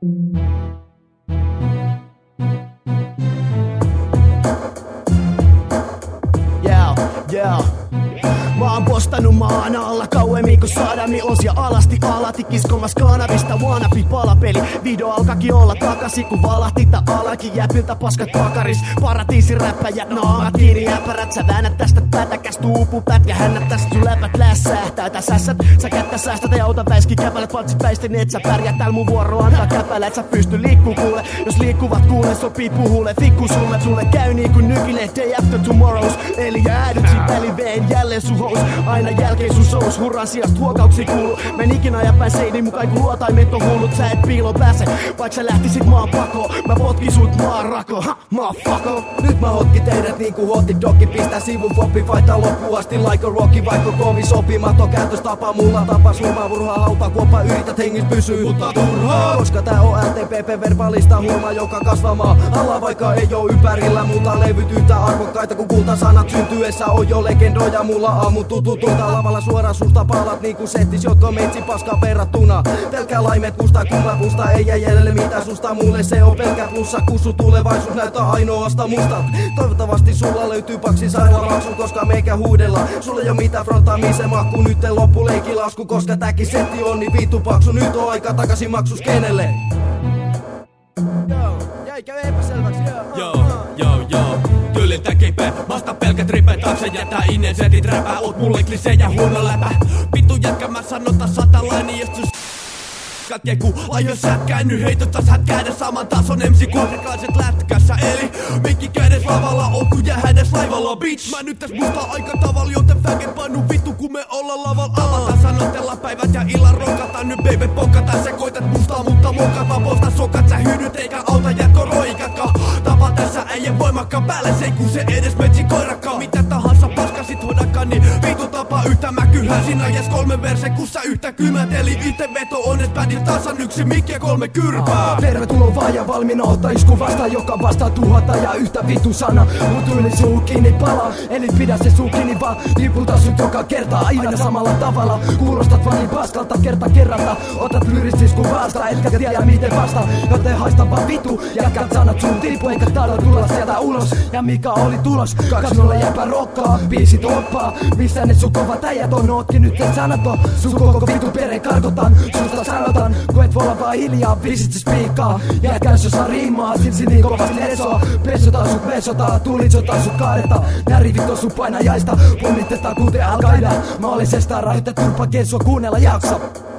Mä oon postannut maan alla kauemmin kun Sadami os ja alasti alati kiskomas kanavista wannabe palapeli. Video alkakin olla takaisin kun valahti tää alakin jäpiltä paskat pakaris. Paratiisi räppäjät naamat kiinni äpärät. Sä väännät tästä pätäkäs tuupu pätkä hännät tästä sun läpät lässähtää. Tää sässät sä kättä säästät ja auta väiski käpälät patsit päisten et sä pärjät. Tääl mun vuoro antaa käpälä et sä pysty liikkuu kuule. Jos liikkuvat kuule sopii puhulle fikku sulle käy niinku nykile day after tomorrows. Eli jäädyt sit väliveen jälleen sun hous. Aina jälkeen sun shows hurran sijasta huokauksi kuulu. Mä en ikinä aja päin seiniin mukaan kun luotaimet on hullut. Sä et piilo pääse vaik sä lähtisit maan pakoon. Mä potkin sut maan rako, motherfucker. Nyt mä hotkin teidät niinku hotdoggi. Pistää sivun floppi fightaa loppuun asti like a rocky. Vaikka kovin sopimaton käytöstapa mulla tapa surmaa murhaa hautaa kuoppa. Yrität hengis pysyy mutta turhaa. Koska tää on LTPP verbalista hurma joka kasvamaa alla. Vaikka ei oo ympärillä muuta levyt yhtä arvokkaita kun kultasanat syntyessä on jo legendoja. Mulla aamun tututunta lavalla suoraan susta palat niinku settis jotka meitsi paskaa verrattuna. Pelkää laimet kusta kumlapusta ei jää jäljelle mitä susta. Mulle se on pelkä plussa kun sun tulevaisuus näyttää ainoasta musta. Toivottavasti sulla löytyy paksi sairaalamaksu koska meikä huudella. Sulla ei oo mitään frontaamisen mahku nyt loppu leikilasku. Koska tääkin setti on niin vittu paksu. Nyt on aika takaisin maksus kenelle. Jäikö epäselväksi? Joo. Tyyliltä kipeä, vasta pelkät ripet taakse jätää innen setit räpää. Oot mulle klisejä huono läpä. Vittu jätkä mä sanota satalaini jos sun katkeku aion sätkäänny heitot taas hätkäänä saman tason MC kuin afrikaiset lätkässä. Eli mikki kädes lavalla on kun jää hänes laivalla bitch. Mä nyt täs musta aika tavalla joten faggot pannu vittu kun me ollaan lavalla. Avata sanotella päivät ja illan rokata. Nyt baby pokata sä koitat mustaa mutta mokat vaan posta sokat. Sä hynyt eikä auta jatko roikaka. Tapa tässä äijän voimakkaan päälle se kun se edes metsi koirakaan. Mitä tahansa paskasit hodakaan niin vittu tapa yhtä mäkyhän. Siinä jäs 3 verse kussa yhtä kymät. Eli itse veto on et pädin tasan 1 mikki ja 3 kyrpää. Tervetuloa vaan ja valmiina ottaa isku vastaan joka vastaa tuhota ja yhtä vittu sana. Mut yli suu kiinni palaa. Eli pidä se suu kiinni vaan niputa sut joka kerta aina samalla tavalla. Kuulostat vaan niin paskalta kerta kerralta. Otat lyristis kun vasta etkä tiedä miten vasta. Joten haista vaan vittu jätkät sanat sun tipu eikä taida tulla sieltä ulos. Ja mikä oli tulos? 2-0 jäpä rokkaa. Biisit oppaa. Missä ne sun kovat äijät on? Ootkin nyt et sanaton. Sun koko vittu perhe karkotan. Susta sanotan. Kun et voi olla vaan hiljaa, biisit se spiikkaa. Jätkäs osaa riimaa, silti niin kovasti esoa. Pesotaan sut mesotaan, tulitsotaan sut kaadeta. Nää rivit on sun painajaista, pommitetaan kuten Al-Qaida. Maallisesta rajoitet turpa, ken sua kuunnella jaksa.